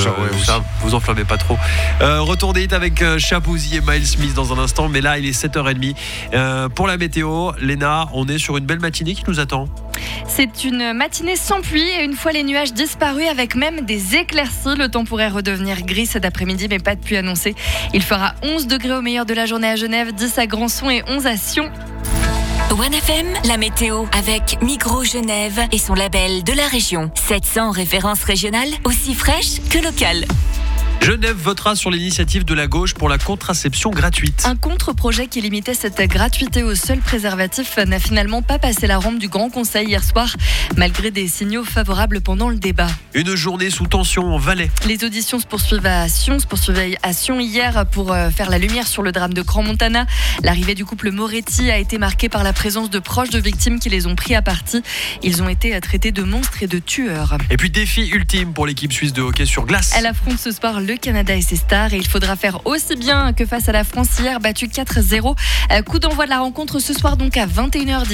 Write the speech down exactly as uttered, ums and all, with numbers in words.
ça, ouais, ça vous enflammez pas trop. Euh, retour des hits avec euh, Shabozy et Miles Smith dans un instant, mais là il est sept heures trente. Euh, pour la météo, Léna, on est sur une belle matinée qui nous attend. C'est une matinée sans pluie et une fois les nuages disparus avec même des éclaircies, le temps pourrait redevenir gris cet après-midi mais pas de pluie annoncée. Il fera onze degrés au meilleur de la journée à Genève, dix à Grandson et onze à Sion. One F M, la météo avec Migros Genève et son label de la région. sept cents références régionales, aussi fraîches que locales. Genève votera sur l'initiative de la gauche pour la contraception gratuite. Un contre-projet qui limitait cette gratuité au seul préservatif n'a finalement pas passé la rampe du Grand Conseil hier soir, malgré des signaux favorables pendant le débat. Une journée sous tension en Valais. Les auditions se poursuivent à Sion, se poursuivaient à Sion hier pour faire la lumière sur le drame de Crans-Montana. L'arrivée du couple Moretti a été marquée par la présence de proches de victimes qui les ont pris à partie. Ils ont été traités de monstres et de tueurs. Et puis défi ultime pour l'équipe suisse de hockey sur glace. Elle affronte ce soir le Canada et ses stars et il faudra faire aussi bien que face à la France hier battue quatre zéro. Coup d'envoi de la rencontre ce soir donc à vingt et une heures dix.